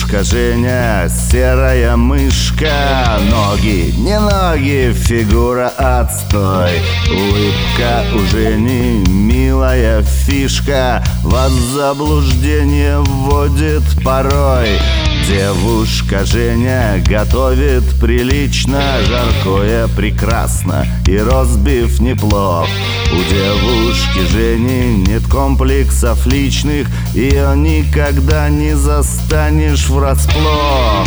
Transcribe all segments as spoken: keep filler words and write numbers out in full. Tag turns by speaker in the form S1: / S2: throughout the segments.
S1: Девушка Женя, серая мышка, ноги, не ноги, фигура отстой. Улыбка у Жени, милая фишка, вас в заблуждение вводит порой. Девушка Женя готовит прилично, жаркое прекрасно и ростбиф неплох. У девушки Жени нет комплексов личных, ее никогда не застанешь врасплох.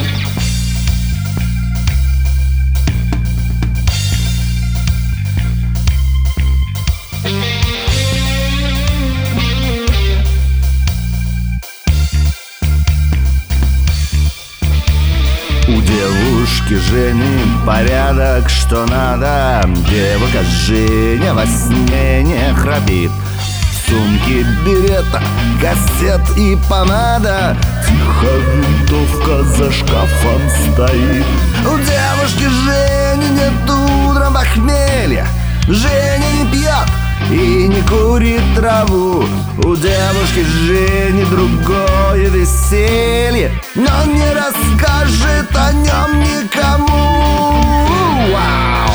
S1: У девушки Жени порядок, что надо. Девушка Женя во сне не храпит. В сумке берета, кассет и помада. Тихо винтовка за шкафом стоит. У девушки Жени нет утром похмелья. Женя не пьет и не курит траву. У девушки Жени другое веселье, но не расскажет о нем никому. Вау!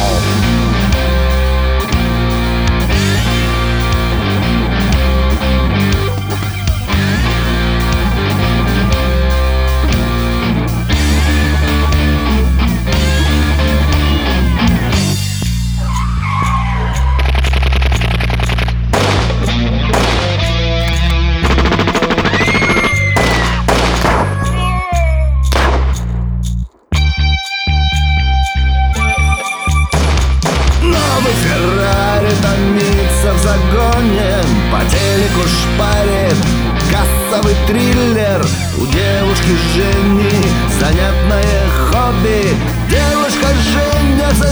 S1: Феррари томится в загоне, по телеку шпарит кассовый триллер. У девушки Жени занятное хобби. Девушка Женя